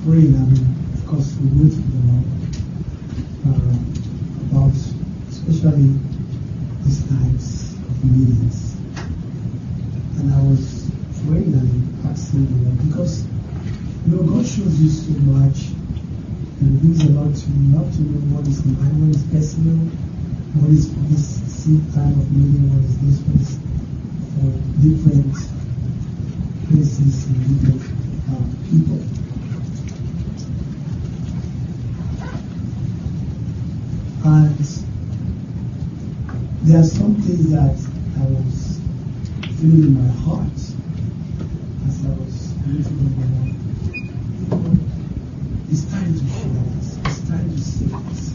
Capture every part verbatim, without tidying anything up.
praying, I mean, of course, we went to the Lord uh, about especially these types of meetings. And I was praying and asking the Lord, because, you know, God shows you so much and means a lot to you. You have to know what is mine, what is personal, what is for this seed time of meeting, what is this, what is for different places and different uh, people. And there are some things that I was feeling in my heart as I was looking at the Lord. You know, it's time to share this. It's time to say this.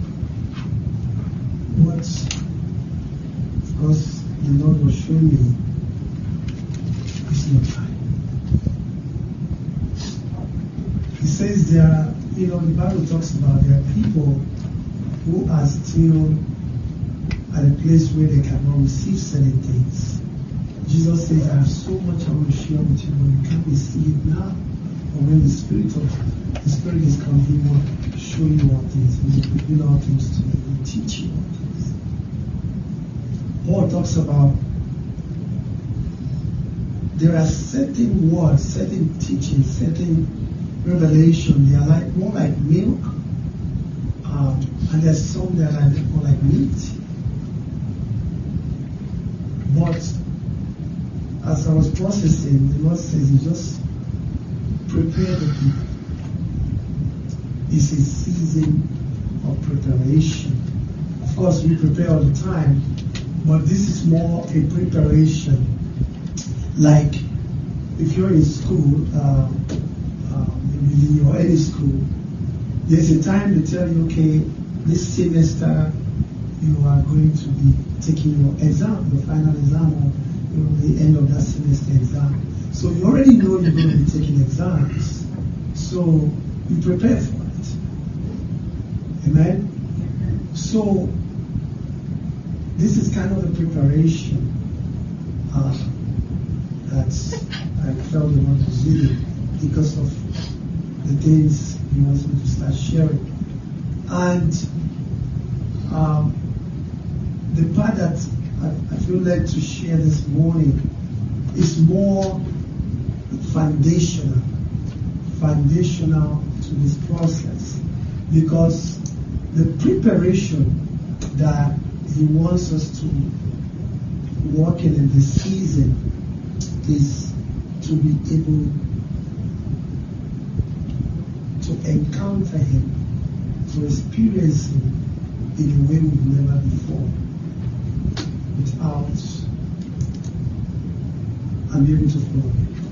What, of course, the Lord was showing me, it's not time. He says there are, you know, the Bible talks about there are people who are still at a place where they cannot receive certain things. Jesus says, I have so much I want to share with you, but you can't receive it now. Or when the Spirit of the Spirit is coming, He will show you all things. He will reveal all things to you. He will teach you all things. Paul talks about there are certain words, certain teachings, certain revelation. They are like more like milk. Um, and there's some that are more like meat. But as I was processing, the Lord says, He just prepare the people. It's a season of preparation. Of course, we prepare all the time, but this is more a preparation. Like if you're in school, uh, uh, maybe or any school, there's a time they tell you, okay, this semester you are going to be taking your exam, your final exam, or you know, the end of that semester exam. So you already know you're going to be taking exams. So you prepare for it. Amen? So this is kind of the preparation uh, that I felt the Lord was leading because of the things He wants me to start sharing. And um, the part that I, I feel led to share this morning is more foundational, foundational to this process, because the preparation that He wants us to walk in in this season is to be able to encounter Him, to experience Him in a way we've never before, without and be able to flow.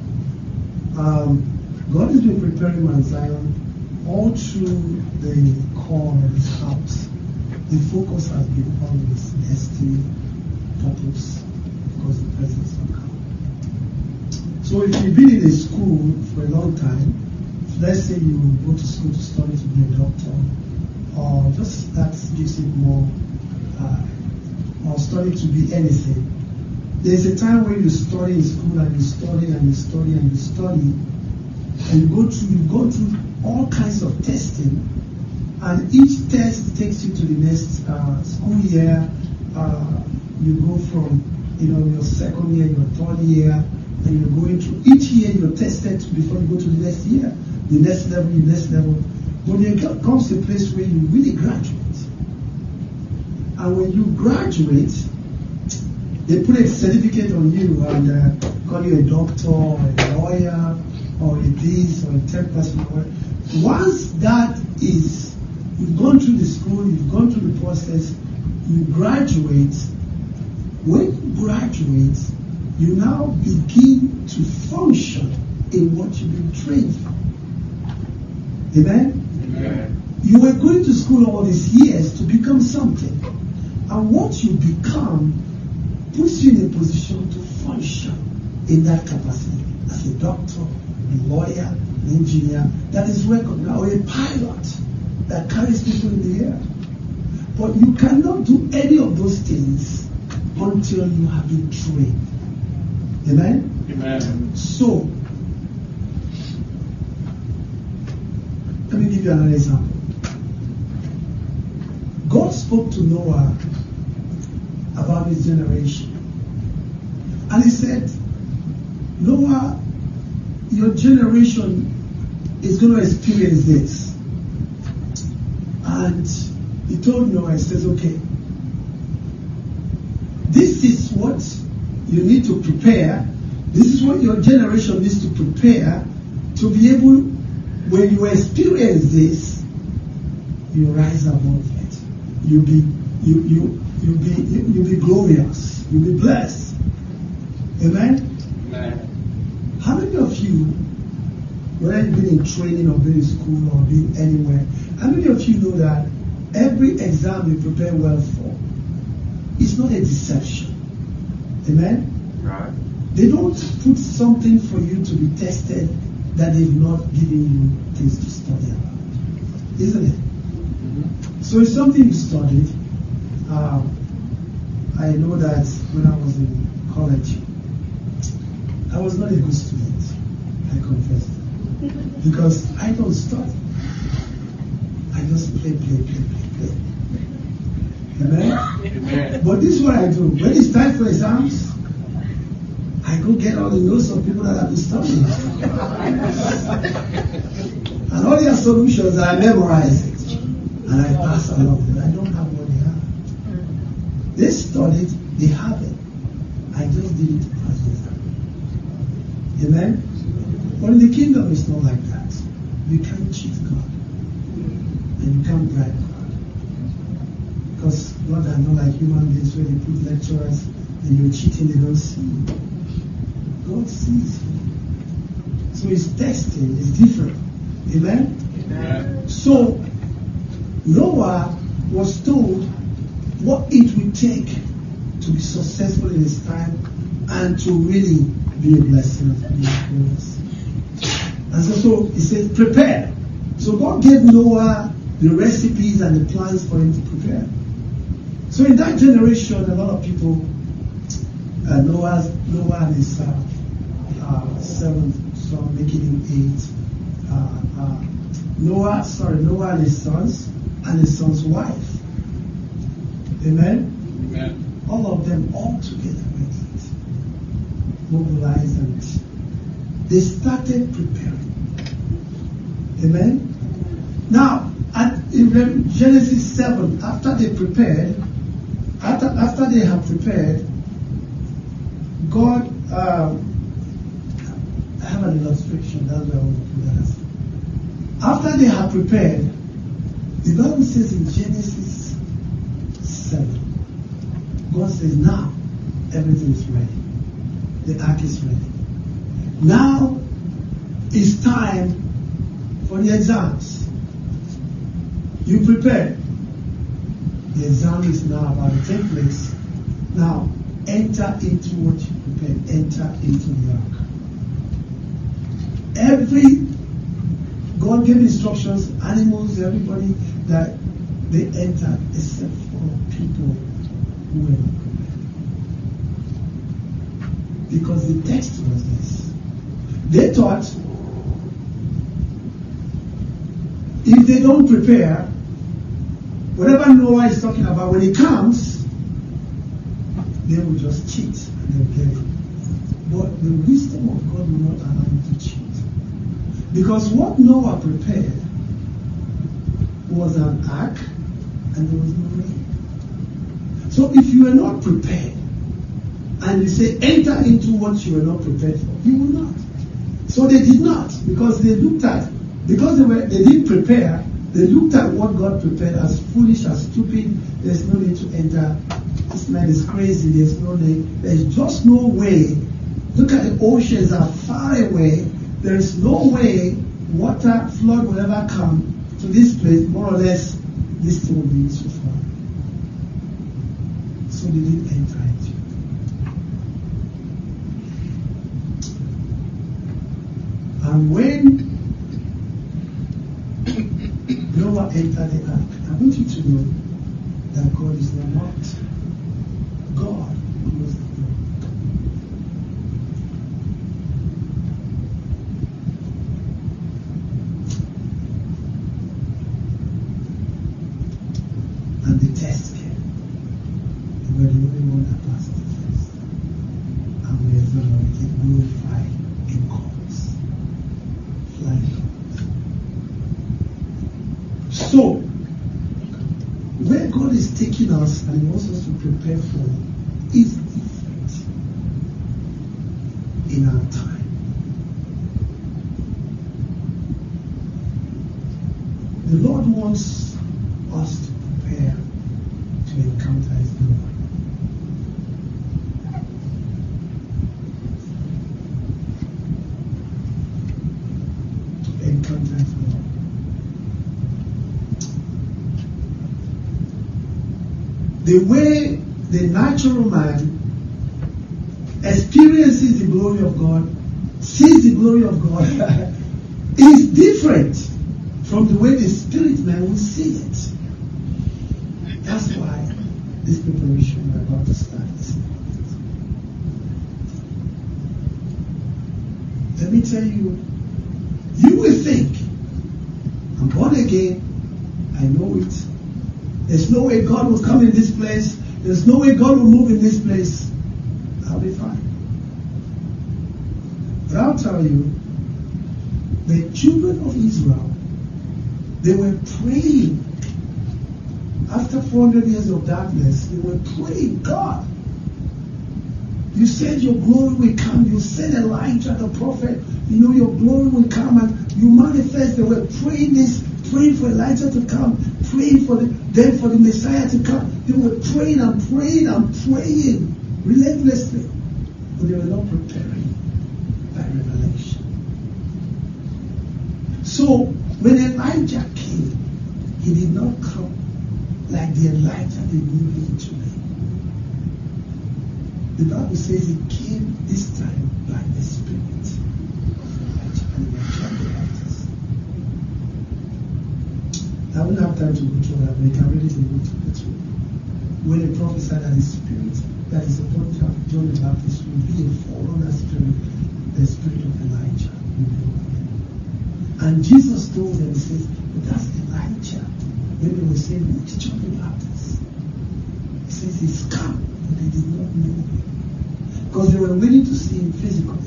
Um, God has been preparing Mount Zion all through the core of His house. The focus has been always destiny, purpose, because the presence of God. So if you've been in a school for a long time, let's say you go to school to study to be a doctor, or just that gives it more, uh, or study to be anything. There's a time when you study in school and you study and you study and you study, and you go through, you go through all kinds of testing, and each test takes you to the next uh, school year. Uh, you go from, you know, your second year, your third year, and you're going through each year you're tested before you go to the next year, the next level, the next level. But there comes a place where you really graduate. And when you graduate, they put a certificate on you and uh, call you a doctor or a lawyer or a this or a tech person. Once that is, you've gone through the school, you've gone through the process, you graduate. When you graduate, you now begin to function in what you've been trained for. Amen? Amen. You were going to school all these years to become something. And what you become puts you in a position to function in that capacity as a doctor, a lawyer, an engineer that is recognized, or a pilot that carries people in the air. But you cannot do any of those things until you have been trained. Amen? Amen. So, Let me give you another example. God spoke to Noah about his generation. And he said, Noah, your generation is going to experience this. And he told Noah, he says, okay, this is what you need to prepare. This is what your generation needs to prepare to be able, when you experience this, you rise above it. You'll be, you, you, you'll be, you, you'll be glorious. You'll be blessed. Amen? Amen. How many of you, whether you've been in training or been in school or been anywhere, how many of you know that every exam you prepare well for is not a deception? Amen? Right. They don't put something for you to be tested that they've not given you things to study about. Isn't it? Mm-hmm. So it's something you studied. Um, I know that when I was in college, I was not a good student, I confess. Because I don't study. I just play, play, play, play, play. Amen? Amen. But this is what I do. When it's time for exams, I go get all the notes of people that have been studying. And all their solutions, I memorize it. And I pass along. But I don't have what they have. They studied, they have it. I just did it to pass the exam. Amen? But in the kingdom, it's not like that. You can't cheat God. And you can't bribe God. Because God are not like human beings where they put lecturers and you're cheating, they don't see you. God sees you. So his testing is different. Amen? Amen? So Noah was told what it would take to be successful in his time and to really be a blessing and be a blessing. And so, so he said, prepare. So God gave Noah the recipes and the plans for him to prepare. So in that generation, a lot of people, uh, Noah, Noah and his uh, uh, seven son, making him eight. Uh, uh, Noah, sorry, Noah and his sons and his son's wife. Amen? Amen. All of them all together went it, mobilized, and they started preparing. Amen? Now, at in Genesis seven, after they prepared, after after they have prepared, God, um, I have an illustration, that's why I want to put that as. After they have prepared, the Bible says in Genesis seven, God says, now everything is ready. The ark is ready. Now it's time for the exams. You prepare. The exam is now about to take place. Now enter into what you prepared. Enter into the ark. Every God gave instructions, animals, everybody, that they entered except for people who were not prepared. Because the text was this. They thought if they don't prepare, whatever Noah is talking about, when he comes, they will just cheat and they'll get it. But the wisdom of God will not allow you to cheat. Because what Noah prepared was an ark and there was no rain. So if you are not prepared and you say enter into what you were not prepared for, you will not. So they did not, because they looked at, because they were they didn't prepare, they looked at what God prepared as foolish, as stupid. There's no need to enter. This man is crazy. There's no need. There's just no way. Look at the oceans are far away. There is no way water, flood will ever come to this place. More or less, this thing will be so far. So they didn't enter it. And when Noah entered the ark, I want you to know that God is not mocked. God knows the door. And the test came. They were the only one that passed the test. And we exonerated, glorified in courts. Flying courts. So, where God is taking us and He wants us to prepare for is different in our time. The Lord wants us to prepare to encounter His glory. To encounter His glory. The way the natural man experiences the glory of God, sees the glory of God, is different from the way the spirit man will see it. That's why this preparation we're about to start is important. Let me tell you, you will think, I'm born again, I know it. There's no way God will come in this place. There's no way God will move in this place. I'll be fine. But I'll tell you, the children of Israel, they were praying. After four hundred years of darkness, they were praying, God, you said your glory will come. You said Elijah the prophet, you know, your glory will come and you manifest. They were praying this, praying for Elijah to come, praying for the, then for the Messiah to come. They were praying and praying and praying relentlessly. But they were not preparing by revelation. So, when Elijah came, he did not come like the Elijah they knew him to be. The Bible says he came this time by the Spirit of Elijah and John the Baptist. I won't have time to go through that, but I can read it in go through. When he prophesied that the Spirit that is upon John the Baptist will be a forerunner spirit, the Spirit of Elijah will be upon him. And Jesus told them, he says, but that's Elijah. When they were saying, which John the Baptist? He says, he's come, but they did not know him. Because they were waiting to see him physically.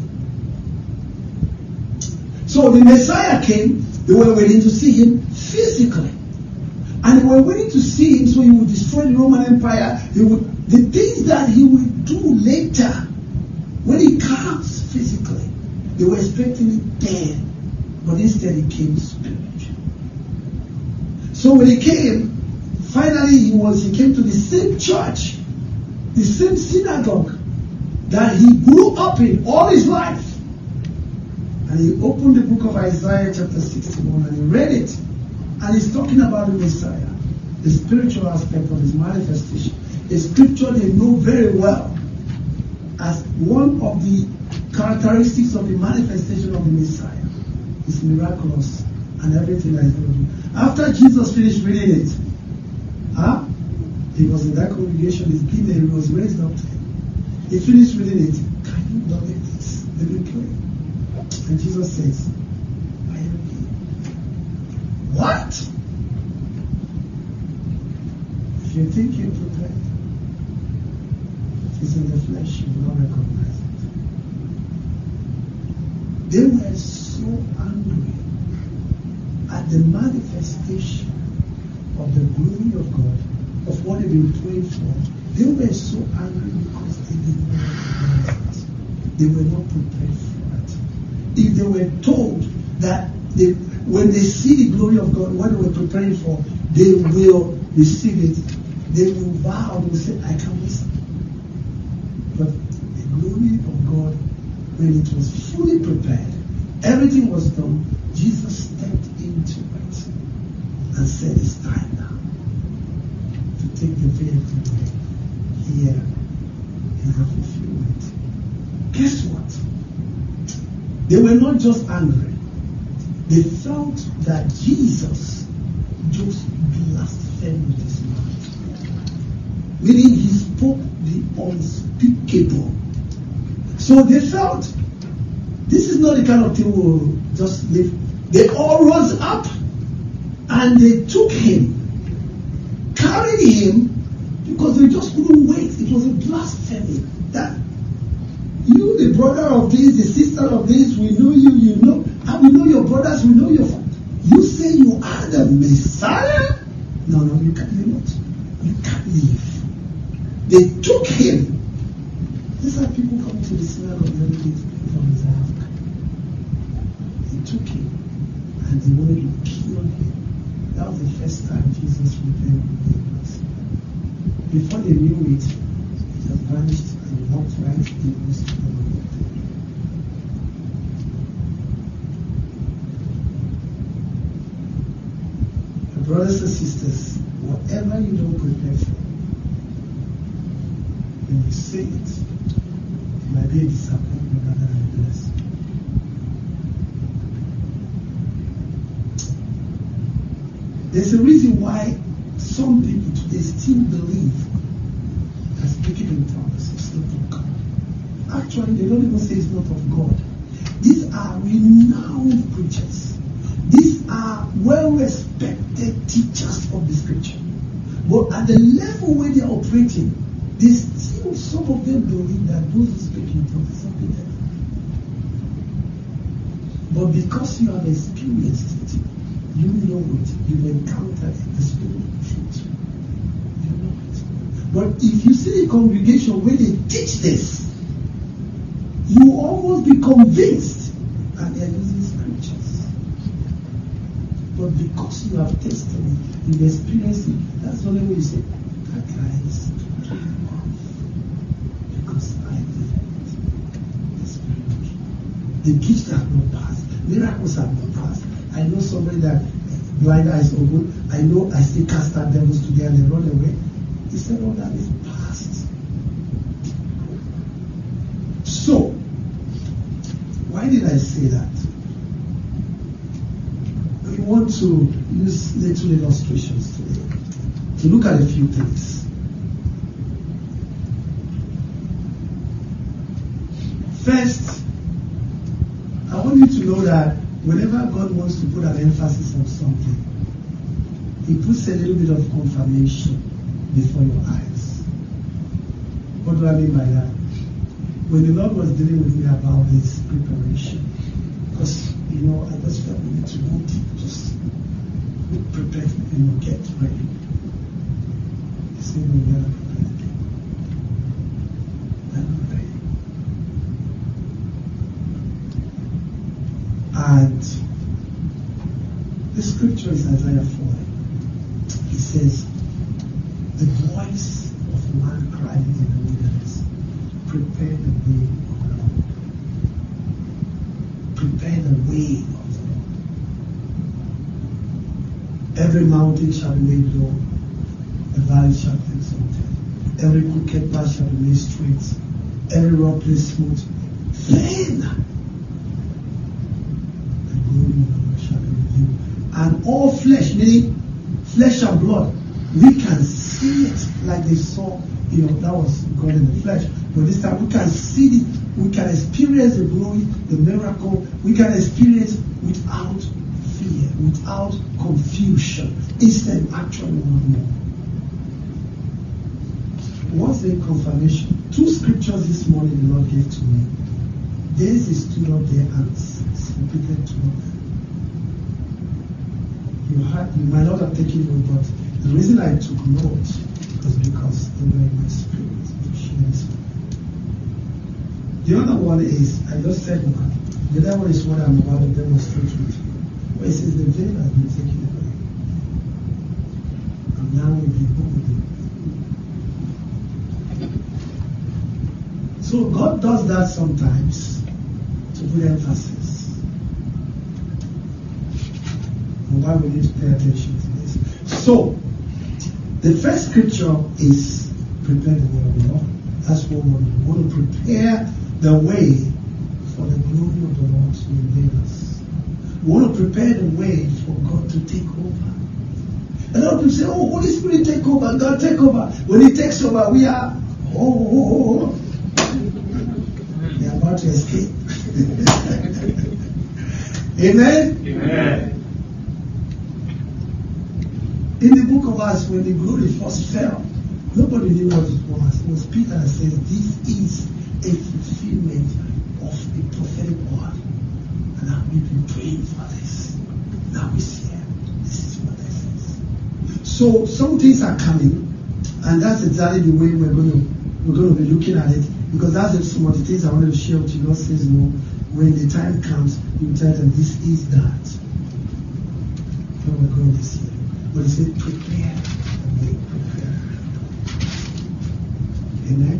So the Messiah came, they were waiting to see him physically. And they were waiting to see him so he would destroy the Roman Empire. He would, the things that he would do later, when he comes physically, they were expecting it then. But instead he came spiritually. So when he came, finally he was he came to the same church, the same synagogue that he grew up in all his life. And he opened the book of Isaiah chapter sixty-one and he read it. And he's talking about the Messiah, the spiritual aspect of his manifestation. A scripture they know very well as one of the characteristics of the manifestation of the Messiah. It's miraculous and everything that is going to do. After Jesus finished reading it, huh? He was in that congregation, he's been there, he was raised up there. He finished reading it. Can you believe this? Let me pray. And Jesus says, I am he. What? If you think you're prepared, it's in the flesh, you will not recognize it. They were so angry at the manifestation of the glory of God, of what they've been praying for. They were so angry because they did not recognize it. They were not prepared for it. If they were told that they, when they see the glory of God, what they were preparing for, they will receive it, they will vow, they will say, I can't listen. But the glory of God, when it was fully prepared, everything was done, Jesus stepped into it and said, it's time now to take the vehicle away here in her fulfillment. Guess what? They were not just angry. They felt that Jesus just blasphemed with his mouth. Meaning he spoke the unspeakable. So they felt, this is not the kind of thing we'll just live. They all rose up and they took him, carried him because they just couldn't wait. It was a blasphemy. That you, the brother of this, the sister of this, we know you, you know, and we know your brothers, we know your father. You say you are the Messiah? No, no, you can't. You're not. You can't leave. They took him. These are people coming to the synagogue and meditate from his house. They took him and they wanted to kill him. That was the first time Jesus rebelled against them. Before they knew it, he had vanished and walked right in the midst of them. Brothers and sisters, whatever you don't prepare for, when you say it, it might be a disappointment rather than a blessing. There's a reason why some people today still believe that speaking in tongues is not of God. Actually, they don't even say it's not of God. These are renowned preachers. These are well-respected teachers of the scripture. But at the level where they are operating, they still, some of them believe that those who speak in tongues is something else. But because you have experienced it, you know it, you've encountered it, the spirit of truth. You know it. But if you see a congregation where they teach this, you almost be convinced that they are using scriptures. But because you have tested it, you've experienced it, that's the only way you say, that guy is totally off. Because I did it. The spirit. The gifts have not passed. Miracles have not passed. I know somebody that blind eyes open. I know I still cast out devils today and they run away. He said, all that is past. So, why did I say that? We want to use little illustrations today to look at a few things. First, I want you to know that whenever God wants to put an emphasis on something, He puts a little bit of confirmation before your eyes. What do I mean by that? When the Lord was dealing with me about His preparation, because you know, I just felt we need to go deep, just be prepared, you know, get ready. He said, no, we are not prepared. We are not ready. And the scripture is Isaiah forty. It says, the voice of one crying in the wilderness, prepare the way of the Lord. Prepare the way of the Lord. Every mountain shall be made low, the valley shall be exalted. Every crooked path shall be made straight, every rock place smooth. Then the glory of the Lord shall be revealed. And all flesh, meaning flesh and blood, we can see it like they saw, you know, that was God in the flesh. But this time we can see it, we can experience the glory, the miracle, we can experience without fear, without confusion, instead actually one more. What's the confirmation? Two scriptures this morning the Lord gave to me. Daisy stood up there and repeated two of them. You, had, you might not have taken note, but the reason I took note was because they were in my spirit to share this with you. The other one is, I just said one. The other one is what I'm about to demonstrate with you. Where it says the veil has been taken away. And now we behold it. So God does that sometimes to put emphasis. And why we need to pay attention to this. So, the first scripture is prepare the way of the Lord. That's what we want to do. We want to prepare the way for the glory of the Lord to invade us. We want to prepare the way for God to take over. A lot of people say, oh, Holy Spirit take over, God take over. When He takes over, we are, oh, oh, oh, oh. We are about to escape. Amen? Amen. In the book of Acts, when the glory first fell, nobody knew what it was. It was Peter that says, this is a fulfillment of the prophetic word. And now we've been praying for this. Now we see it. This is what this is. So some things are coming, and that's exactly the way we're going to we're going to be looking at it, because that's some of the things I wanted to share with you. God says, you know, when the time comes, you tell them this is that. When we're going this year. But he said, prepare and make prepare. Amen?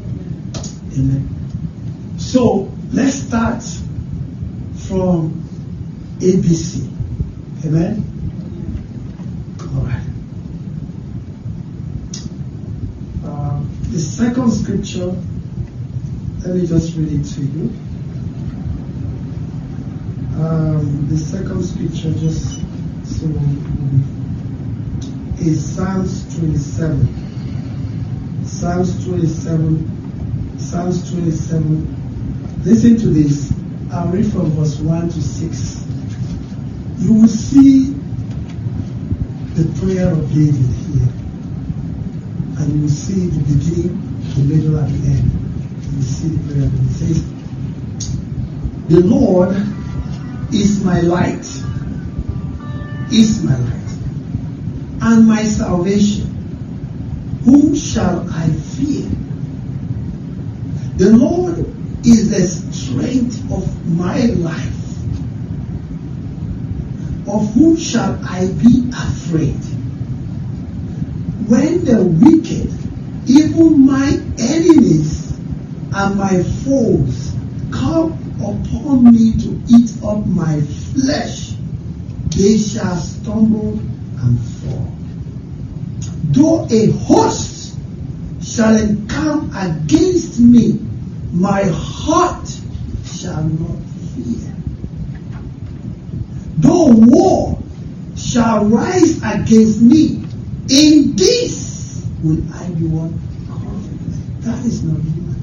Amen. So, let's start from A B C. Amen? Alright. Uh, the second scripture, let me just read it to you. Um, the second scripture, just so is Psalms twenty-seven. Psalms twenty-seven. Psalms twenty-seven. Listen to this. I'll read from verse one to six. You will see the prayer of David here. And you will see the beginning, the middle, and the end. You will see the prayer of David. It says, the Lord is my light. Is my light. And my salvation. Whom shall I fear? The Lord is the strength of my life. Of whom shall I be afraid? When the wicked, even my enemies and my foes, come upon me to eat up my flesh, they shall stumble and fall. Though a host shall encamp against me, my heart shall not fear. Though war shall rise against me, in this will I be one confident. That is not human.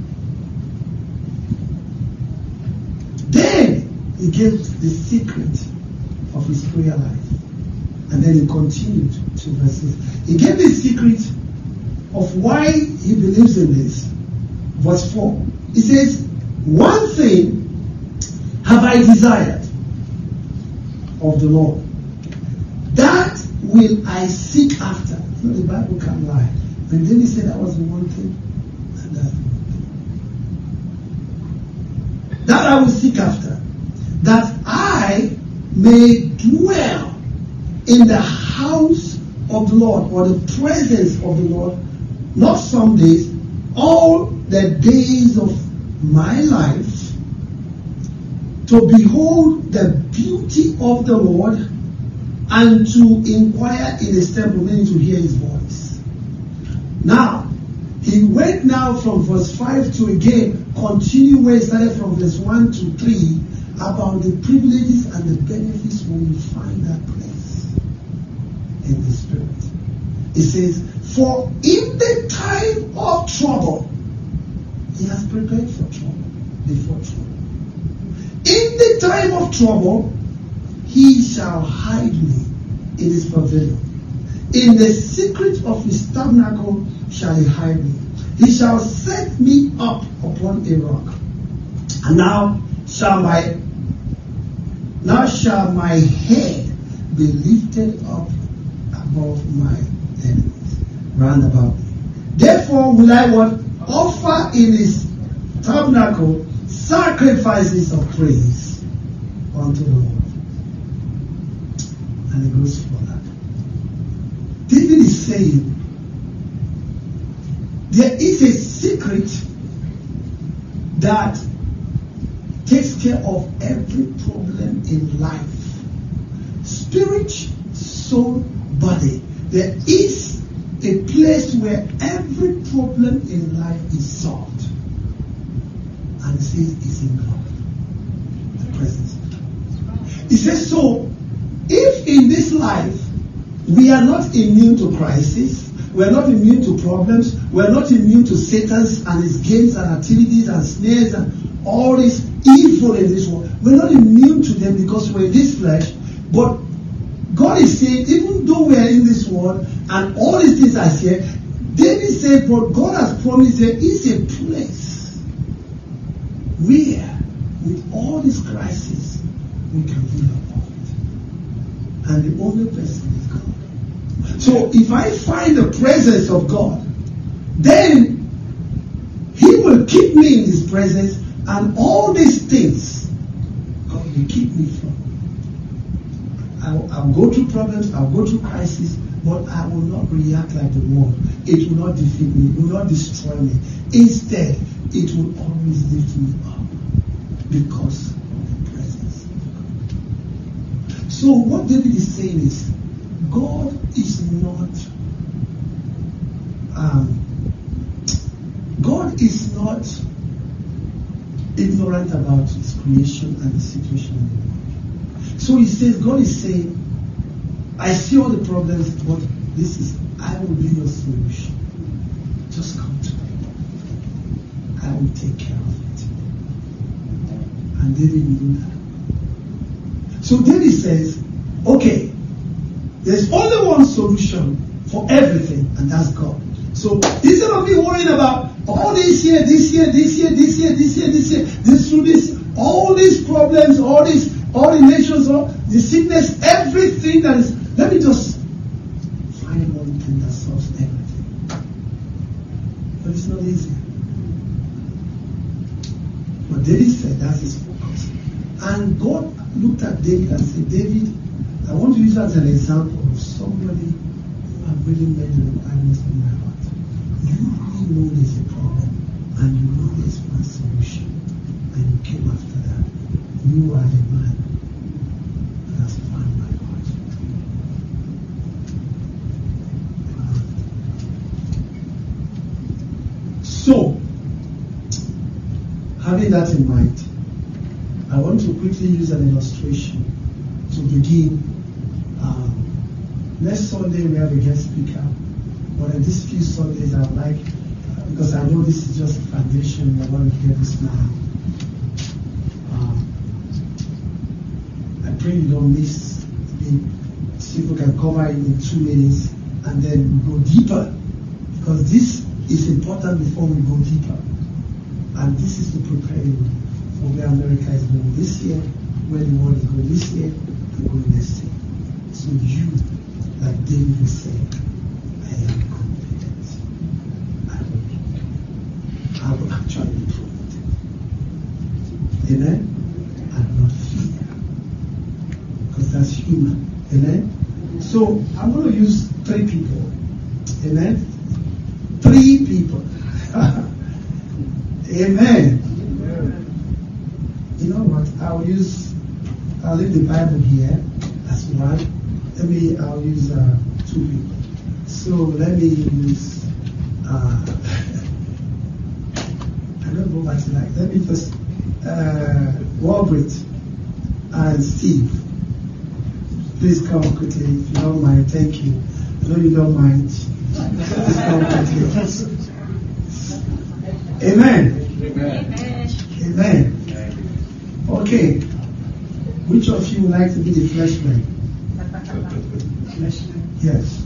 Then he gave the secret of his prayer life. And then he continued to verses. He gave the secret of why he believes in this. Verse four. He says, one thing have I desired of the Lord, that will I seek after. You know, the Bible can't lie. And then he said that was the one thing, and that's the one thing. That I will seek after, that I may dwell in the house of the Lord, or the presence of the Lord, not some days, all the days of my life, to behold the beauty of the Lord, and to inquire in his temple, meaning to hear his voice. Now, he went now from verse five to again, continue where he started from verse one to three, about the privileges and the benefits when you find that place in the Spirit. It says, for in the time of trouble, he has prepared for trouble, before trouble. In the time of trouble, he shall hide me in his pavilion. In the secret of his tabernacle shall he hide me. He shall set me up upon a rock. And now shall my now shall my head be lifted up above my enemies round about me. Therefore will I what? Offer in his tabernacle sacrifices of praise unto the Lord. And it goes further. David is saying, there is a secret that takes care of every problem in life. Spirit, soul, body. There is a place where every problem in life is solved. And it says it's in God. The presence of God. It says so, if in this life we are not immune to crisis, we are not immune to problems, we are not immune to Satan's and his games and activities and snares and all this evil in this world, we're not immune to them because we're in this flesh, but God is saying, even though we are in this world and all these things are here, David said, but God has promised there is a place where, with all this crisis, we can be apart. And the only person is God. So if I find the presence of God, then He will keep me in His presence, and all these things God will keep me from. I'll, I'll go through problems, I'll go through crisis, but I will not react like the world. It will not defeat me, it will not destroy me. Instead, it will always lift me up because of the presence of God. So what David is saying is, God is not um, God is not ignorant about His creation and the situation in the world. So He says, God is saying, I see all the problems, but this is, I will be your solution. Just come to me. I will take care of it. And David knew that. So David says, okay, there's only one solution for everything, and that's God. So instead of me worrying about all this year, this year, this year, this year, this year, this year, this through this, all these problems, all these, all the nations, all the sickness, everything that is, let me just find one thing that solves everything. But it's not easy. But David said that's his focus. And God looked at David and said, David, I want to use that as an example of somebody who have really made the requirements of my heart. You really know there's a problem, and you know there's one solution, and you came after that. You are the man that has found my heart. So, having that in mind, I want to quickly use an illustration to begin. Um, next Sunday we have a guest speaker, but in these few Sundays I would like, uh, because I know this is just a foundation, I want to hear this now. Um, I pray you don't miss it. See if we can cover it in two minutes and then go deeper, because this is important before we go deeper. And this is to prepare you for where America is going this year, where the world is going this year, and going next year. So you, like David was saying, I am confident. I will, I will actually prove it. Amen? And not fear. Because that's human. Amen? So I want to use three people. Amen? Three people. Amen. You know what? I'll use, I'll leave the Bible here as one. Let me, I'll use uh, two people. So let me use, uh, I don't know what you like. Let me just, uh, Walbert and Steve. Please come quickly if you don't mind. Thank you. I know you don't mind. Please come quickly. Amen. Amen. Amen. Okay. Which of you would like to be the fleshman? Fleshman? Yes.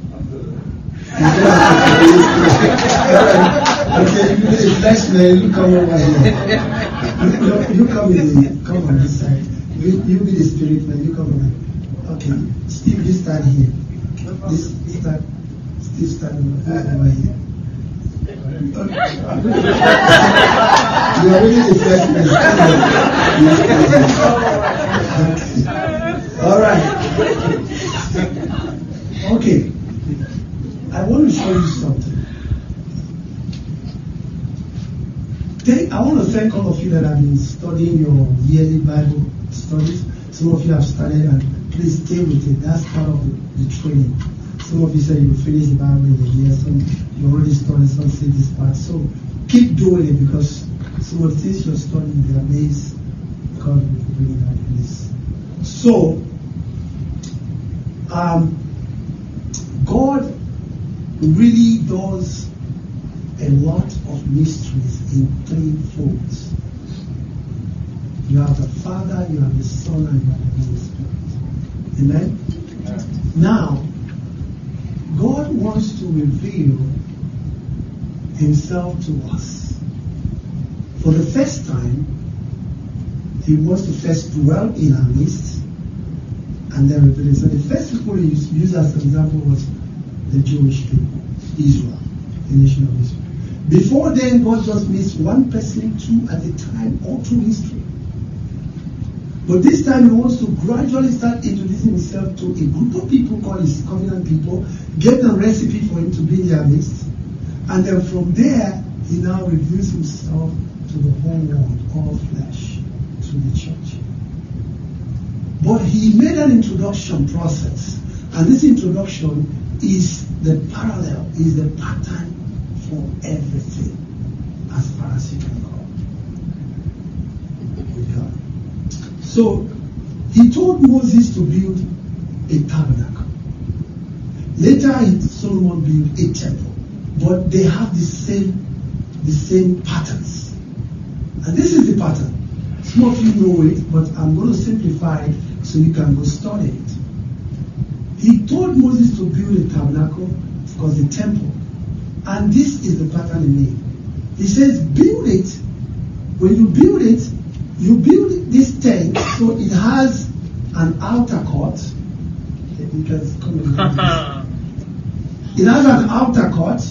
Okay, you be the fleshman, you come over here. You, you come in the, come on this side. You, you be the spirit man, you come over. Okay. Steve, you stand here. This stand, Steve stand over here. You are really the first man. All right. Okay. I want to show you something. Thank, I want to thank all of you that have been studying your yearly Bible studies. Some of you have started, and please stay with it. That's part of the, the training. Some of you said you finish the Bible in a year. Some you already studied, some say this part. So keep doing it, because some of the things you're studying, they're amazed. God will bring it out in this. So, um, God really does a lot of mysteries in three folds. You have the Father, you have the Son, and you have the Holy Spirit. Amen? Now, God wants to reveal himself to us. For the first time, he wants to first dwell in our midst and then reveal himself. So the first people he used, used as an example was the Jewish people, Israel, the nation of Israel. Before then, God just meets one person, two at a time, all through history. But this time he wants to gradually start introducing himself to a group of people called his covenant people, get a recipe for him to be in their midst, and then from there, he now reveals himself to the whole world, all flesh, to the church. But he made an introduction process, and this introduction is the parallel, is the pattern for everything as far as you can go with God. So he told Moses to build a tabernacle. Later, Solomon built a temple, but they have the same, the same patterns. And this is the pattern. Some of you know it, but I'm going to simplify it so you can go study it. He told Moses to build a tabernacle, of course, the temple. And this is the pattern he made. He says, build it. When you build it, you build this tent so it has an outer court. You can come in. It has an outer court.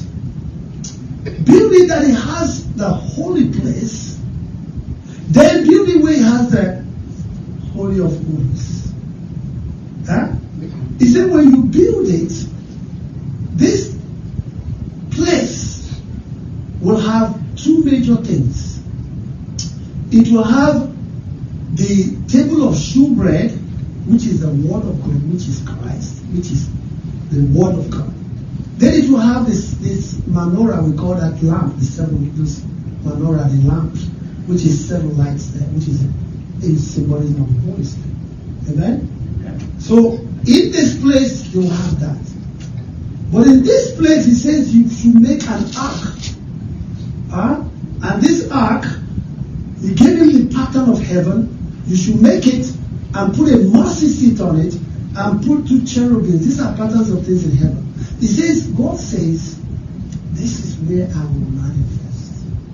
Build it that it has the holy place. Then build it where it has the Holy of Holies. Huh? He said when you build it, this place will have two major things. It will have the table of shewbread, which is the word of God, which is Christ, which is the word of God. Then it will have this, this menorah, we call that lamp, the seven, this menorah, the lamp, which is seven lights there, which is a, a symbolism of the Holy Spirit. Amen? Yeah. So, in this place, you'll have that. But in this place, he says you should make an ark. Huh? And this ark, he gave him the pattern of heaven. You should make it and put a mercy seat on it and put two cherubims. These are patterns of things in heaven. He says, God says, this is where I will manifest.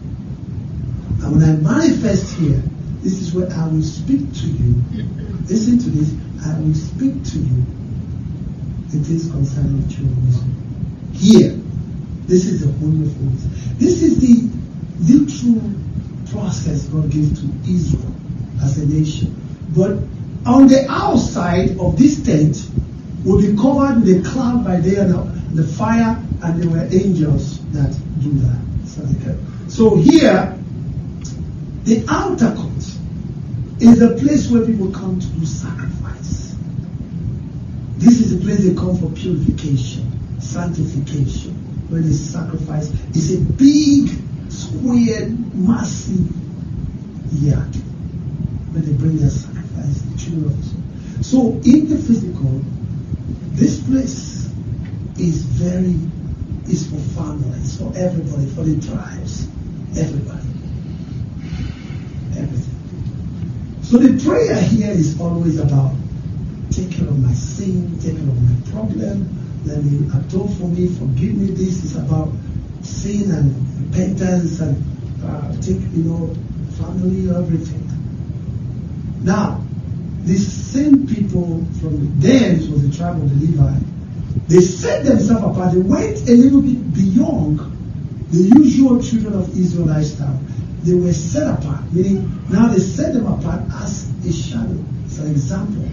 And when I manifest here, this is where I will speak to you. Listen to this. I will speak to you. It is concerning the children. Here, this is the Holy of Holies. This is the literal process God gave to Israel as a nation. But on the outside of this tent will be covered with a cloud by day and the fire, and there were angels that do that. So here, the outer court is the place where people come to do sacrifice. This is the place they come for purification, sanctification, where they sacrifice. It's a big, square, massive yard where they bring their sacrifice, the children of Israel. So in the physical, this place is very, is for families, for everybody, for the tribes, everybody, everything. So the prayer here is always about, take care of my sin, take care of my problem, let me atone for me, forgive me. This is about sin and repentance and uh, take, you know, family, everything. Now, these same people from then, it was the tribe of the Levi, they set themselves apart. They went a little bit beyond the usual children of Israel lifestyle. They were set apart, meaning now they set them apart as a shadow, as an example,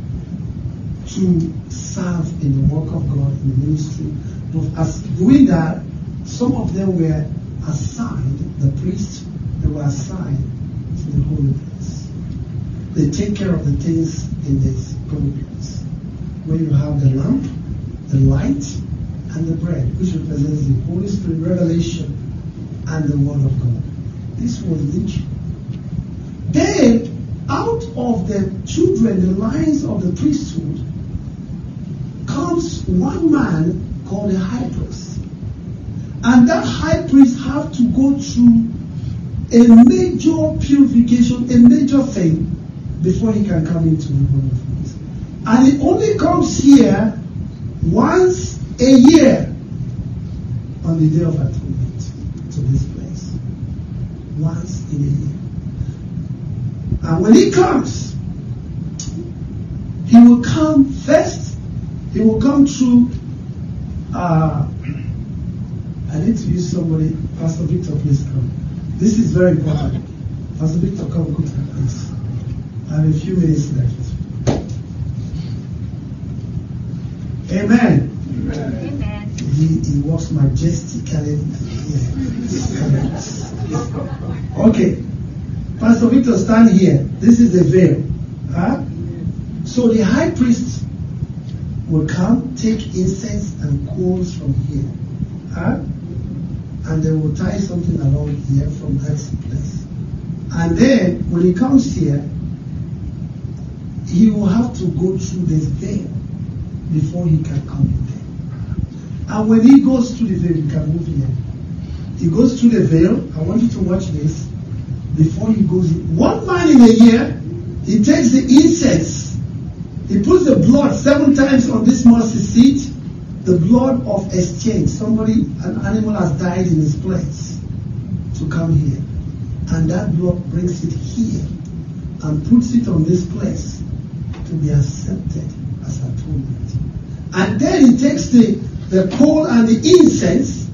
to serve in the work of God, in the ministry. But as doing that, some of them were assigned, the priests, they were assigned to the holy place. They take care of the things in this holy place, where you have the lamp, the light, and the bread, which represents the Holy Spirit revelation and the Word of God. This was literal. Then, out of the children, the lines of the priesthood, comes one man called a high priest. And that high priest have to go through a major purification, a major thing, before he can come into the Holy of Holies. And it only comes here once a year on the Day of Atonement to this place. Once in a year. And when he comes, he will come first. He will come through. Uh, I need to use somebody. Pastor Victor, please come. This is very important. Pastor Victor, come quickly, please. I have a few minutes left. Amen. Amen. He, he walks majestically. Yeah. Okay. Pastor Victor, stand here. This is the veil. Huh? So the high priest will come, take incense and coals from here. Huh? And they will tie something along here from that place. And then, when he comes here, he will have to go through this veil before he can come in there. And when he goes through the veil, he can move here. He goes through the veil. I want you to watch this. Before he goes in, one man in a year, he takes the incense. He puts the blood seven times on this mercy seat. The blood of exchange. Somebody, an animal has died in his place to come here. And that blood brings it here and puts it on this place to be accepted as atonement. And then he takes the, the coal and the incense,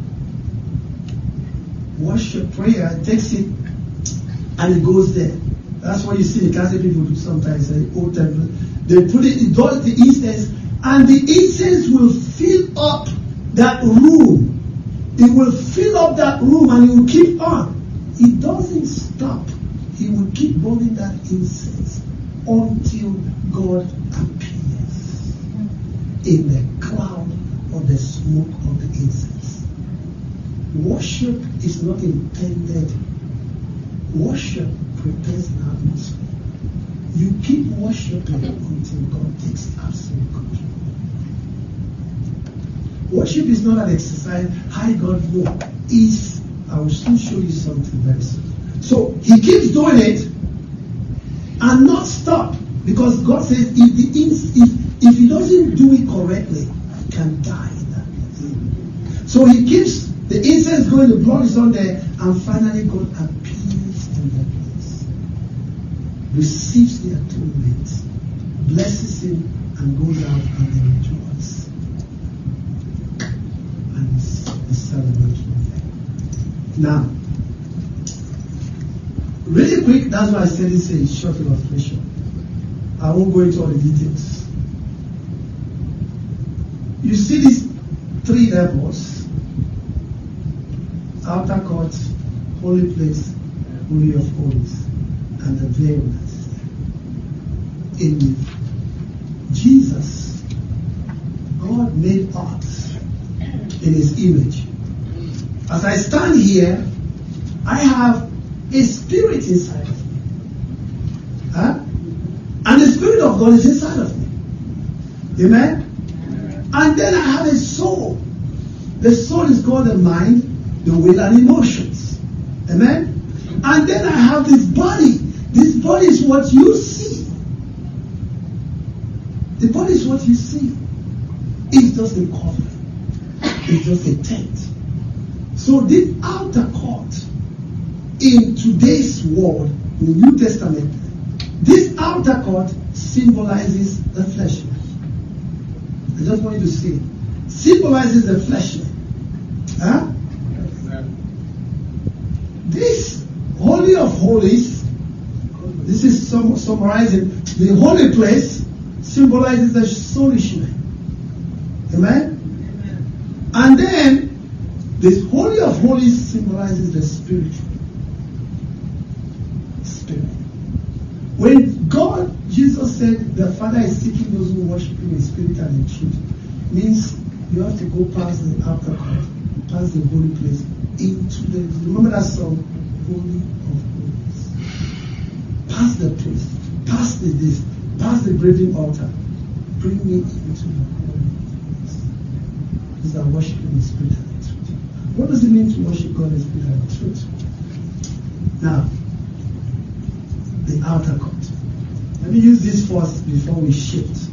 worship prayer, takes it, and it goes there. That's what you see the Catholic people do sometimes in the old temple. They put it, it does the incense, and the incense will fill up that room. It will fill up that room, and it will keep on. It doesn't stop. He will keep burning that incense until God appears in the cloud or the smoke of the incense. Worship is not intended. Worship prepares an atmosphere. You keep worshiping until God takes absolute control. Worship is not an exercise. Hi God, no. Is I will soon show you something very soon. So he keeps doing it and not stop, because God says if the if if he doesn't do it correctly, he can die in that place. So he keeps the incense going, the blood is on there, and finally God appears in that place, receives the atonement, blesses him, and goes out and they rejoice. And it's the celebration of them. Now, really quick, that's why I said it's a short illustration. I won't go into all the details. You see these three levels: outer court, holy place, holy of holies, and the veil that's there. In Jesus, God made us in his image. As I stand here, I have a spirit inside of me. Huh? And the Spirit of God is inside of me. Amen? And then I have a soul. The soul is called the mind, the will, and emotions. Amen? And then I have this body. This body is what you see. The body is what you see. It's just a covering. It's just a tent. So this outer court in today's world, in the New Testament, this outer court symbolizes the flesh. I just want you to see it. Symbolizes the flesh. Huh? This Holy of Holies, this is sum- summarizing, the holy place symbolizes the soulish man. Amen? And then, this Holy of Holies symbolizes the spiritual. Spirit. When God, Jesus said, the Father is seeking those who worship him in spirit and in truth, means you have to go past the outer court, past the holy place, into the, remember that song, Holy of Holies. Past the priest, past the this, past the brazen altar, bring me into the holy place. These are worshiping in spirit and in truth. What does it mean to worship God in spirit and in truth? Now, the outer court. Let me use this first before we shift.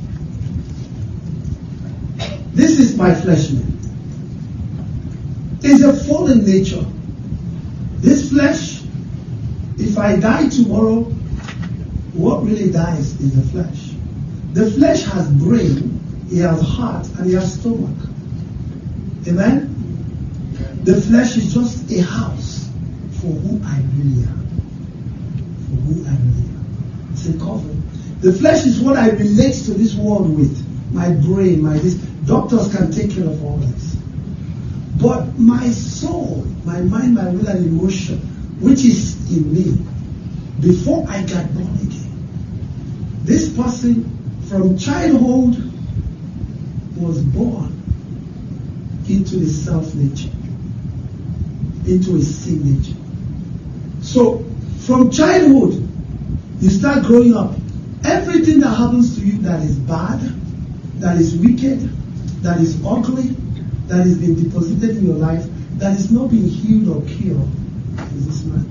This is my flesh man. It's a fallen nature. This flesh, if I die tomorrow, what really dies is the flesh. The flesh has brain, it has heart, and it has stomach. Amen? The flesh is just a house for who I really am. For who I really am. It's a cover. The flesh is what I relate to this world with. My brain, my this. Doctors can take care of all this. But my soul, my mind, my will, and emotion, which is in me, before I got born again, this person from childhood was born into a self-nature, into a sin nature. So, from childhood, you start growing up. Everything that happens to you that is bad, that is wicked, that is ugly, that has been deposited in your life, that is not being healed or cured, is this man.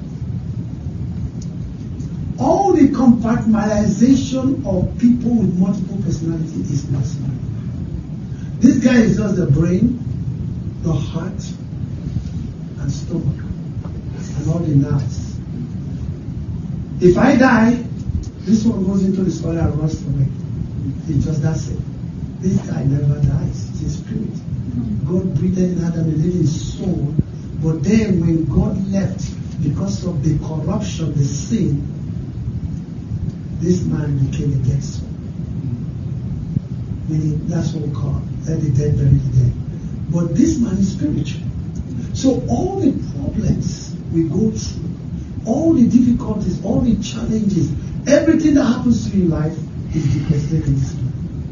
All the compartmentalization of people with multiple personality is this man. This guy is just the brain, the heart, and stomach, and all the nerves. If I die, this one goes into the soil and rusts away. It just that's it. This guy never dies. It's a spirit. God breathed in Adam a living soul, but then when God left, because of the corruption, the sin, this man became a dead soul. Meaning, that's what we call let the dead bury the dead. But this man is spiritual. So all the problems we go through, all the difficulties, all the challenges, everything that happens to you in life is deposited in this man.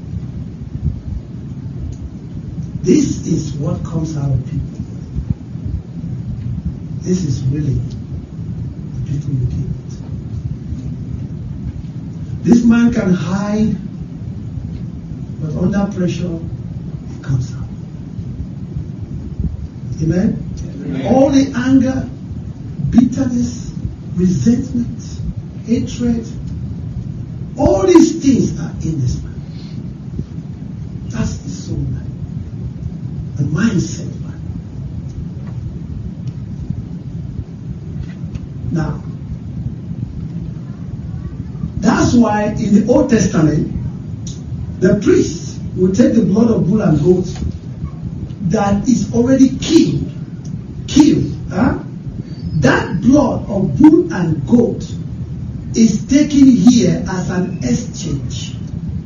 This is what comes out of people. This is really the people you deal with. This man can hide, but under pressure, it comes out. Amen? Amen? All the anger, bitterness, resentment, hatred, all these things are in this man. That's the soul man. The mindset man. Now, that's why in the Old Testament, the priest will take the blood of bull and goat that is already killed. Killed. Huh? That blood of bull and goat is taken here as an exchange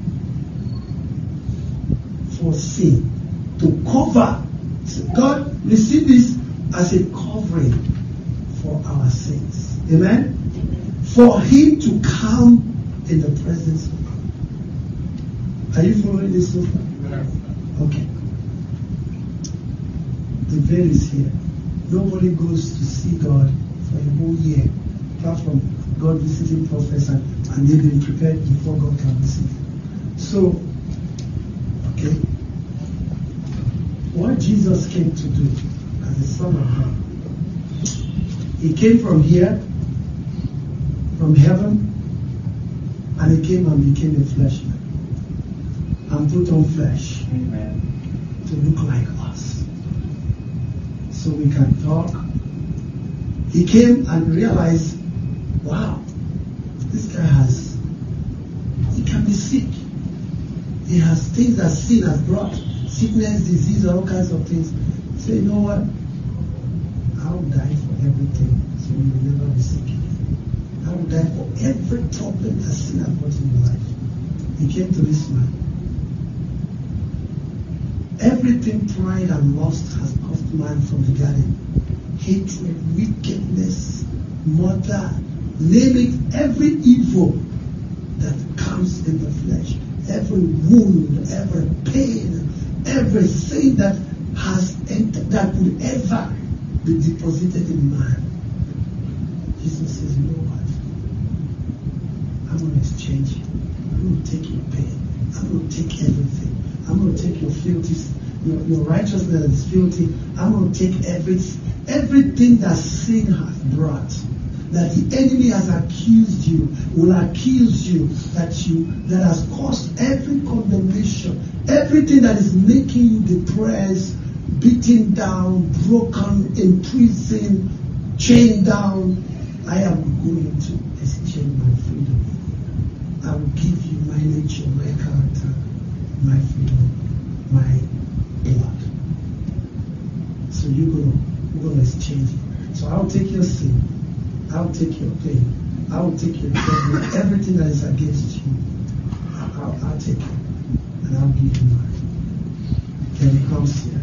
for sin. To cover. God received this as a covering for our sins. Amen? For him to come in the presence of God. Are you following this so far? Okay. The veil is here. Nobody goes to see God for a whole year, apart from God visiting prophets and, and they've been prepared before God can visit. So, okay. What Jesus came to do as the Son of God, he came from here, from heaven, and he came and became a flesh man and put on flesh. Amen. To look like us so we can talk. He came and realized, wow, this guy has, he can be sick. He has things that sin has brought. Sickness, disease, all kinds of things. Say, you know what? I'll die for everything, so you will never be sick again. I will die for every problem that sin has brought in your life. He came to this man. Everything pride and lust has caused man from the garden. Hatred, wickedness, murder, name it, every evil that comes in the flesh, every wound, every pain, everything that has entered, that would ever be deposited in man. Jesus says, you know what? I'm going to exchange you. I'm going to take your pain. I'm going to take everything. I'm going to take your filthy, your, your righteousness that is filthy. I'm going to take every, everything that sin has brought. that the enemy has accused you, will accuse you, that you that has caused every condemnation, everything that is making you depressed, beaten down, broken, imprisoned, chained down. I am going to exchange my freedom. I will give you my nature, my character, my freedom, my blood. So you're gonna, we're gonna exchange it. So I'll take your sin, I'll take your pain, I'll take your trouble, everything that is against you. I'll, I'll, I'll take it, and I'll give you mine. Then he comes here.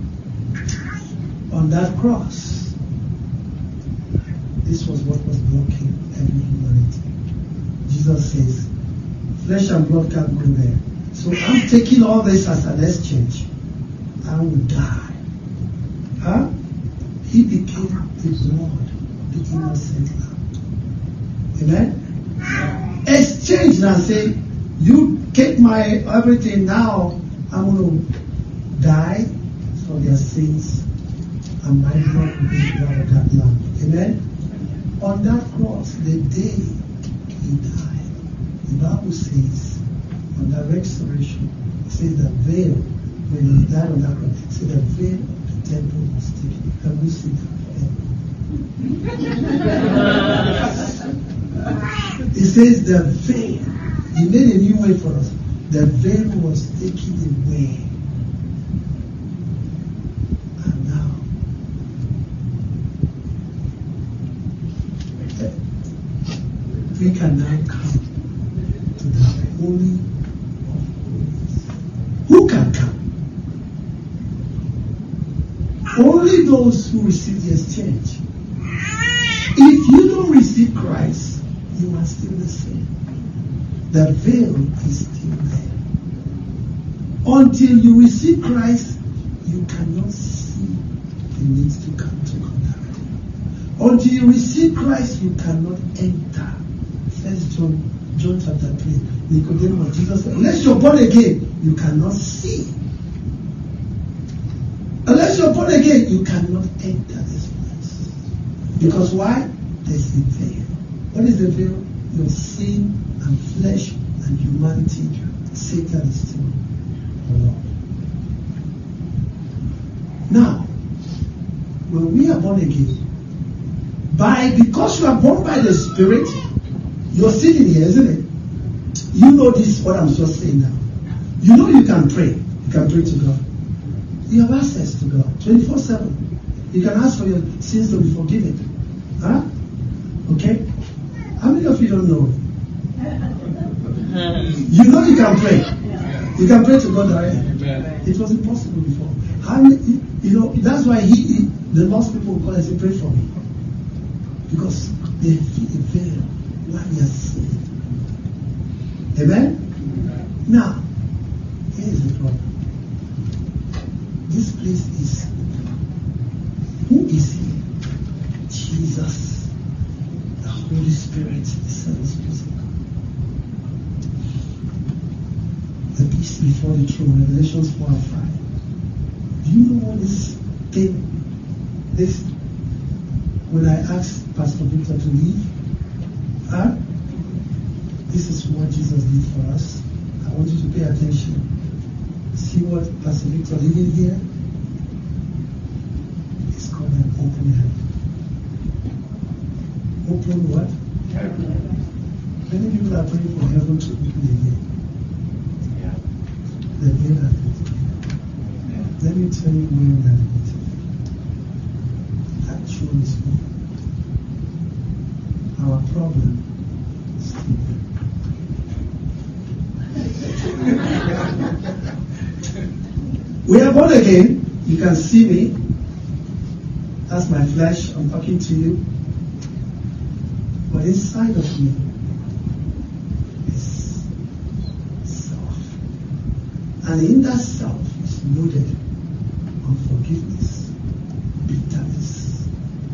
On that cross, this was what was blocking every humanity. Jesus says, flesh and blood can't go there. So I'm taking all this as an exchange. I will die. Huh? He became the blood, the innocent lamb. Amen? Exchange and say, you take my everything now, I'm going to die for their sins, and my blood will be the blood of that lamb. Amen? On that cross, the day he died, the Bible says, on the resurrection, it says the veil, when he died on that cross, it says the veil of the temple was taken. Can we see that? It says the veil, he made a new way for us. The veil was taken away. And now, we can now come to the Holy of Holies. Who can come? Only those who receive the exchange. If you don't receive Christ, you are still the same. The veil is still there. Until you receive Christ, you cannot see the need to come to God. Until you receive Christ, you cannot enter. First John, John chapter three. Nicodemus, Jesus said, unless you're born again, you cannot see. Unless you're born again, you cannot enter this place. Because why? There's the veil. What is the veil? Your sin and flesh and humanity. Satan is still Lord. Now, when we are born again, by because you are born by the Spirit, you're sitting here, isn't it? You know this, what I'm just saying now. You know you can pray. You can pray to God. You have access to God twenty-four seven. You can ask for your sins to be forgiven. Huh? Okay? How many of you don't know? You know you can pray. You can pray to God directly. It was impossible before. How many, you know, that's why he, he the most people call and say, pray for me. Because they feel the veil while they are saved. Amen? Now, here is the problem. This place is, who is here? Jesus, the Holy Spirit, the Son of God. The beast before the throne, Revelations four and five. Do you know what this thing, this, when I asked Pastor Victor to leave, huh? This is what Jesus did for us. I want you to pay attention. See what Pastor Victor did in here? It's called an open heaven. Open what? Heaven. Many people are praying for heaven to open again. Yeah. The veil has been taken. Yeah. Let me tell you where we are limited. That throne is full. Our problem is still there. We are born again. You can see me. That's my flesh. I'm talking to you. But inside of me is self. And in that self is loaded unforgiveness, bitterness,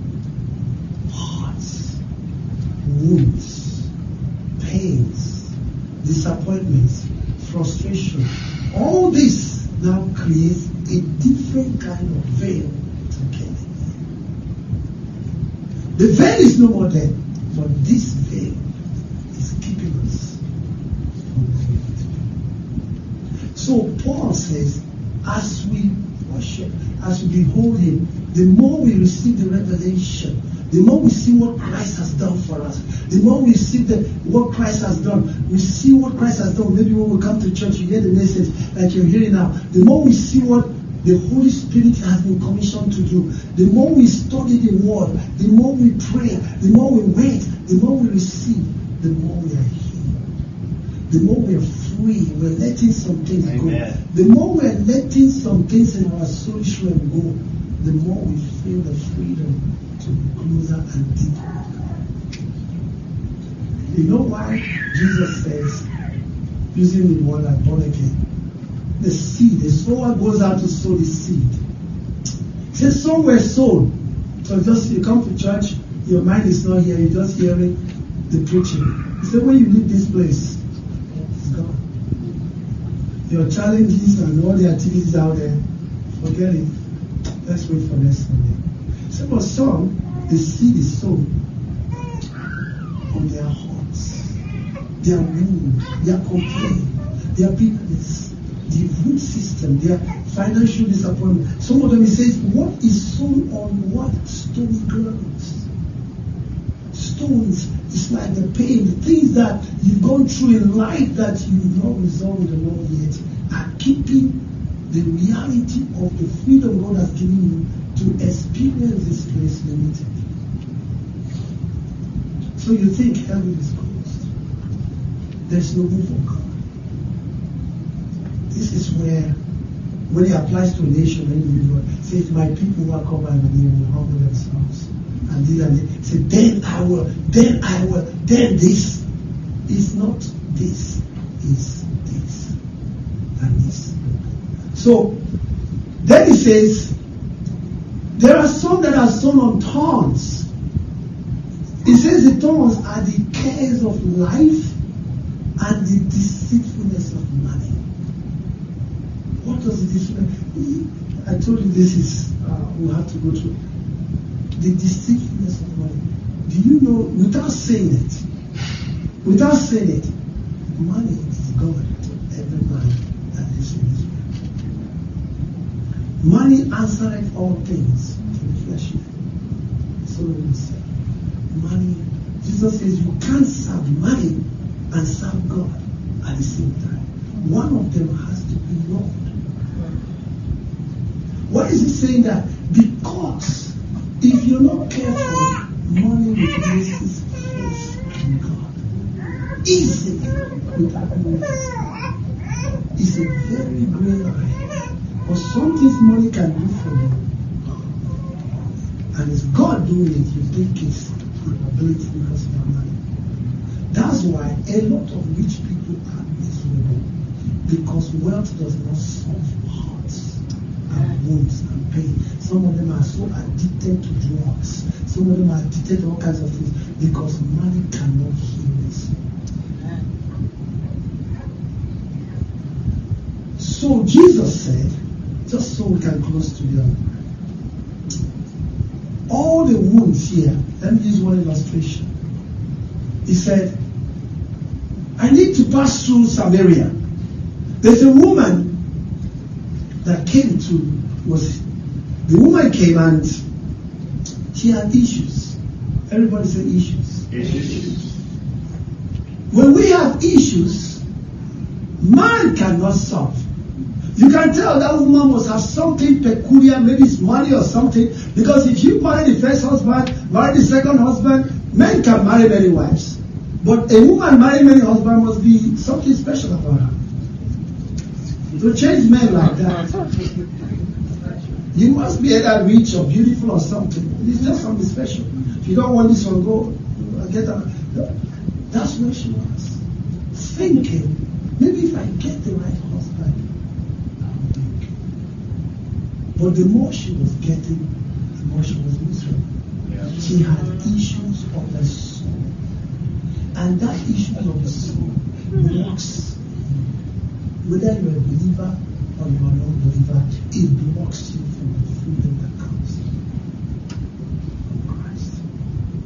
hurts, wounds, pains, disappointments, frustration. All this now creates a different kind of veil to get in. The veil is no more there, but this veil is keeping us from the. So Paul says, as we worship, as we behold him, the more we receive the revelation, the more we see what Christ has done for us, the more we see the, what Christ has done, we see what Christ has done. Maybe when we come to church, you hear the message like you're hearing now. The more we see what the Holy Spirit has been commissioned to do, the more we study the Word, the more we pray, the more we wait, the more we receive, the more we are healed. The more we are free, we're letting some things Amen. Go. The more we're letting some things in our soul realm go, the more we feel the freedom to be closer and deeper. You know why Jesus says, using the word like born again, the seed, the sower goes out to sow the seed. He says, some were sown. So just you come to church, your mind is not here, you're just hearing the preaching. He said, when you leave this place, it's gone. Your challenges and all the activities out there, forget it. Let's wait for next Sunday. So for some, the seed is sown on their hearts, their wound, their complaint, their bitterness, the root system, their financial disappointment. Some of them, he says, what is sown on what? Stony grounds. Stones, it's like the pain, the things that you've gone through in life that you've not resolved with the Lord yet, are keeping the reality of the freedom God has given you to experience this place limited. So you think heaven is closed. There's no move of God. This is where, when it applies to a nation, an individual, it says, my people who are called by my name will humble themselves. And this and this. Say, then I will, then I will, then this is not this, is this, and this. So, then he says, there are some that are sown on thorns. He says the thorns are the cares of life and the deceitfulness of money. What does the deceitfulness? I told you this is, uh, we'll have to go through. The deceitfulness of money. Do you know, without saying it, without saying it, money is God to every man that lives in this world. Money answereth all things to the flesh. Solomon said, money, Jesus says you can't serve money and serve God at the same time. One of them has to be Lord. Why is he saying that? Because if you're not careful, money replaces faith in God. Easily without notice. It's a very gray line. But some things money can do for you. And it's God doing it, you think it's ability because of your money. That's why a lot of rich people are miserable. Because wealth does not solve hearts and wounds and pain. Some of them are so addicted to drugs. Some of them are addicted to all kinds of things because money cannot heal this. So Jesus said, just so we can close to the other, all the wounds here, let me use one illustration. He said, I need to pass through Samaria. There's a woman that came to, was the woman came and she had issues. Everybody say issues. Issues. When we have issues, man cannot solve. You can tell that woman must have something peculiar, maybe it's money or something, because if you marry the first husband, marry the second husband, men can marry many wives. But a woman marrying many husbands must be something special about her. To change men like that, you must be either rich or beautiful or something. It's just something special. If you don't want this one, go get her. That's where she was. Thinking, maybe if I get the right husband, I'll be okay. But the more she was getting, the more she was miserable. Yeah. She had issues of the soul. And that issue of the soul blocks, whether you're a believer or you're a non-believer, it blocks you from the freedom that comes from Christ.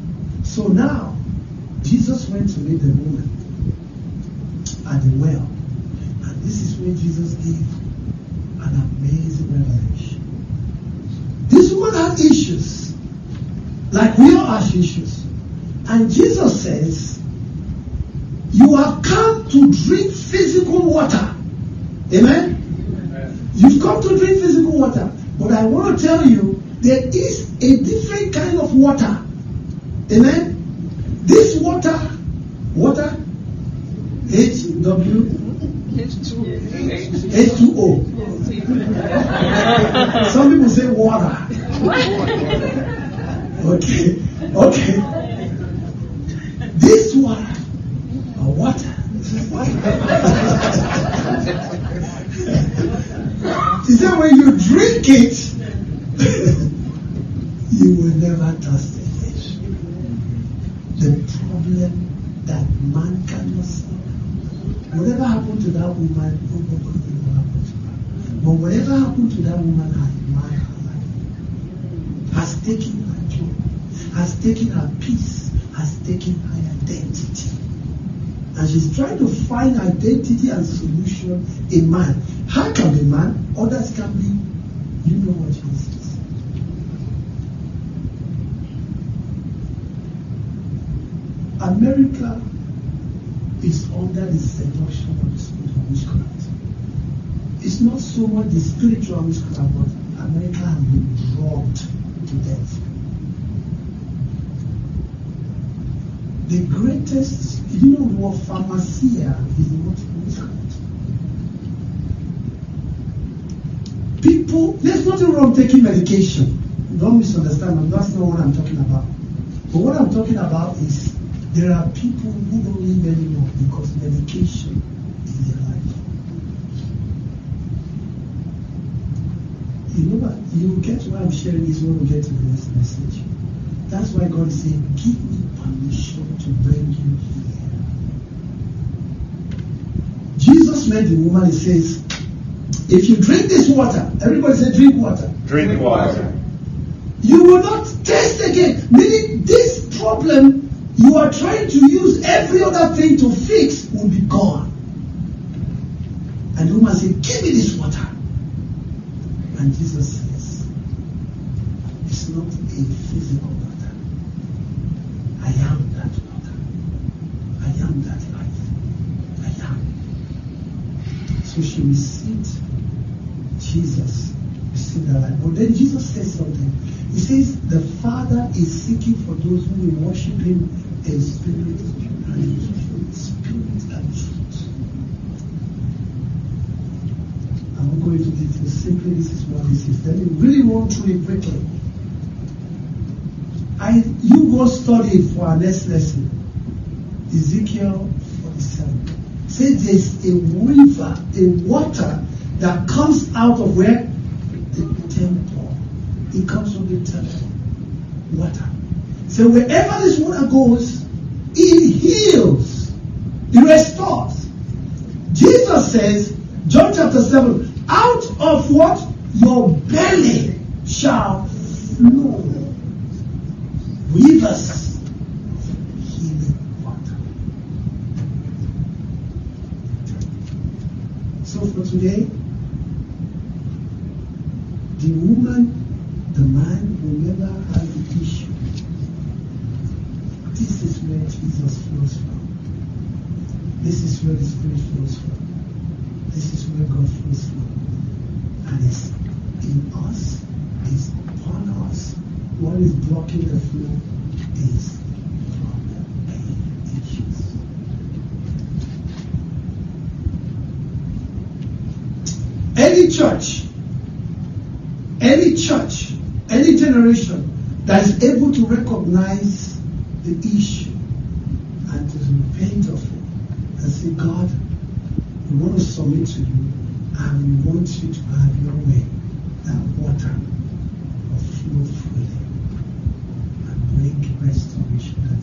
So now, Jesus went to meet the woman at the well. And this is where Jesus gave an amazing revelation. This woman had issues, like we all have issues. And Jesus says, you have come to drink physical water. Amen? Amen? You've come to drink physical water. But I want to tell you, there is a different kind of water. Amen? This water, water, H W H two O. Some people say water. Okay, okay. This water, or water. He said when you drink it, you will never thirst again. The problem that man cannot solve. Whatever happened to that woman, nobody will happen to her. But whatever happened to that woman has marred her life, has taken her joy, has taken her peace, has taken her identity. And she's trying to find identity and solution in man. How can be man? Others can be, you know what Jesus is. America is under the seduction of the spirit of witchcraft. It's not so much the spiritual witchcraft, but America has been drugged to death. The greatest, you know the word pharmacia is the word witchcraft. People, there's nothing wrong taking medication. Don't misunderstand me, that's not what I'm talking about. But what I'm talking about is there are people who don't live anymore because medication is their life. You know what? You will get why I'm sharing this when we get to the next message. That's why God is saying, give me permission to bring you here. Jesus met the woman, he says, if you drink this water, everybody say drink water. Drink, drink water. water. You will not taste again. Meaning this problem you are trying to use every other thing to fix will be gone. And the woman said, give me this water. And Jesus says, it's not a physical water. I am that water. I am that life. I am. So she received Jesus, received her life. But then Jesus says something. He says, the Father is seeking for those who will worship him in spirit and in truth. Spirit and truth. I'm not going to detail. Simply, this is what this is. Let me really run through it quickly. I, you go study it for our next lesson. Ezekiel forty-seven. Say there's a river, a water that comes out of where? The temple. It comes from the temple. Water. So wherever this water goes, it heals. It restores. Jesus says, John chapter seven, out of what? Your belly shall flow rivers of healing water. So for today, the woman, the man, whoever has the issue, this is where Jesus flows from. This is where the Spirit flows from. This is where God flows from. And it's in us, it's upon us. What is blocking the flow is problem, pain, issues. Any church, any church, any generation that is able to recognize the issue and to repent of it and say, God, we want to submit to you and we want you to have your way. That water will flow freely and bring restoration and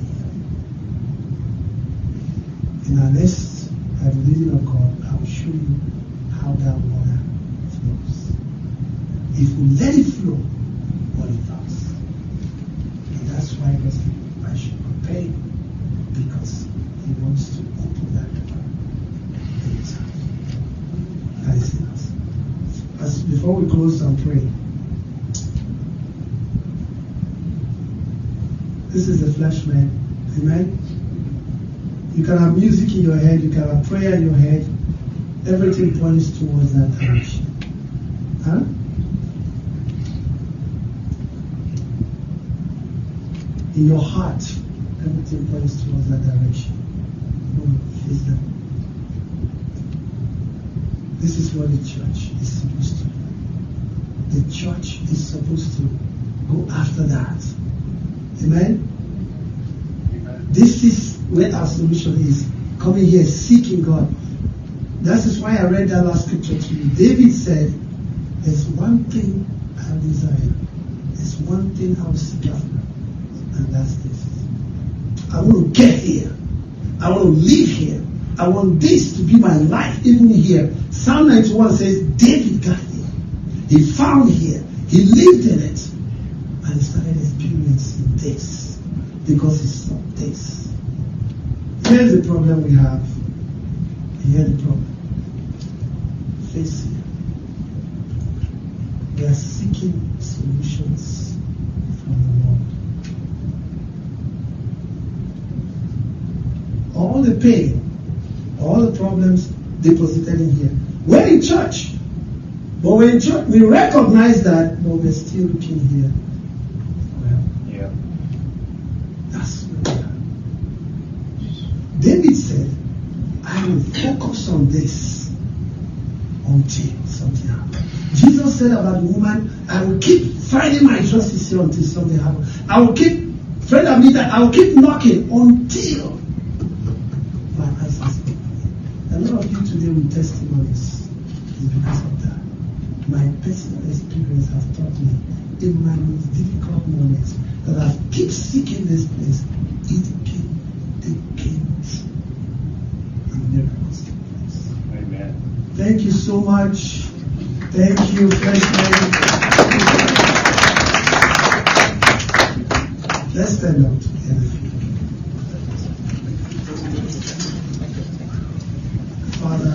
healing. In our next uh, reading of God, I will show you how that water flows. If we let it flow, what it does. And that's why God said, I should prepare supposed to open that door anytime. That is enough. As before we close and pray, this is the flesh man. Amen. You can have music in your head, you can have prayer in your head. Everything points towards that direction. Huh? In your heart, everything points towards that direction. No, face them. This is what the church is supposed to do. The church is supposed to go after that. Amen? Amen. This is where our solution is. Coming here, seeking God. That is why I read that last scripture to you. David said, there's one thing I desire. There's one thing I will seek after. And that's this. I want to get here. I want to live here. I want this to be my life, even here. Psalm ninety-one says, David got here. He found here. He lived in it. And he started experiencing this. Because he saw this. Here's the problem we have. Here's the problem. Face it. We are seeking solutions from the world. All the pain, all the problems deposited in here. We're in church. But we're in church. We recognize that, but we're still looking here. Well, yeah. That's where we are. David said, I will focus on this until something happens. Jesus said about the woman, I will keep finding my justice here until something happens. I will keep, friend of me, I will keep knocking until my eyes are open. A lot of you today with testimonies is because of that. My personal experience has taught me in my most difficult moments that I keep seeking this place. It came, it came true. And miracles take place. Amen. Thank you so much. Thank you, freshmen. Let's stand up together. Father,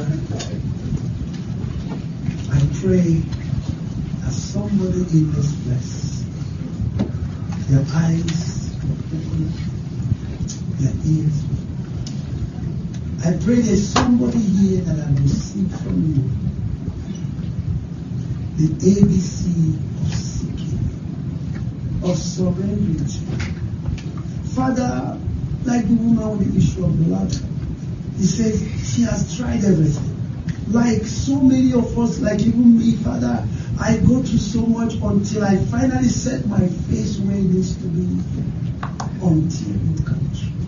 I pray that somebody in this place, their eyes will open, their ears will open. I pray there's somebody here that I receive from you the A B C of seeking, of surrendering. Father, like the woman with the issue of blood, he says she has tried everything. Like so many of us, like even me, Father, I go through so much until I finally set my face where it needs to be, until it comes true.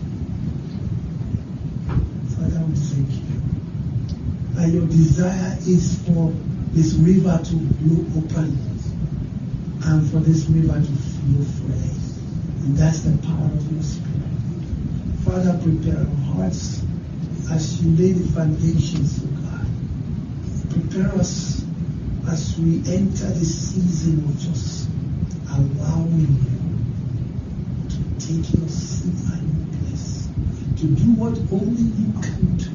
Father, we thank you. And your desire is for this river to blow open and for this river to flow freely. And that's the power of your Spirit. Father, prepare our hearts as you lay the foundations, oh God. Prepare us as we enter this season of just allowing you to take your seat and your place, to do what only you can do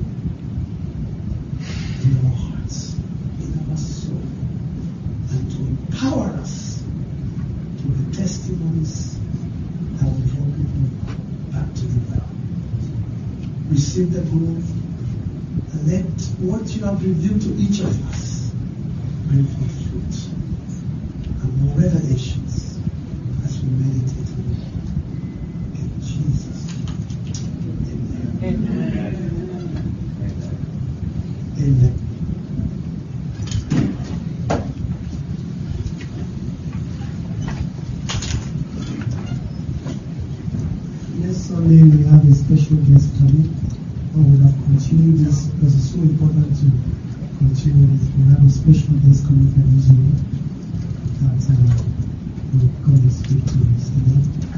in our hearts, in our soul, and to empower us to the testimonies that will draw people back to the well. Receive the glory and let what you have revealed to each of us bring forth fruit and more revelations as we meditate on it. In Jesus' name. Amen. Amen. Amen. Next Sunday we have a special guest coming. I would have continued this because it's so important to continue this. We have a special guest coming from Israel that uh, will come and speak to us. Amen.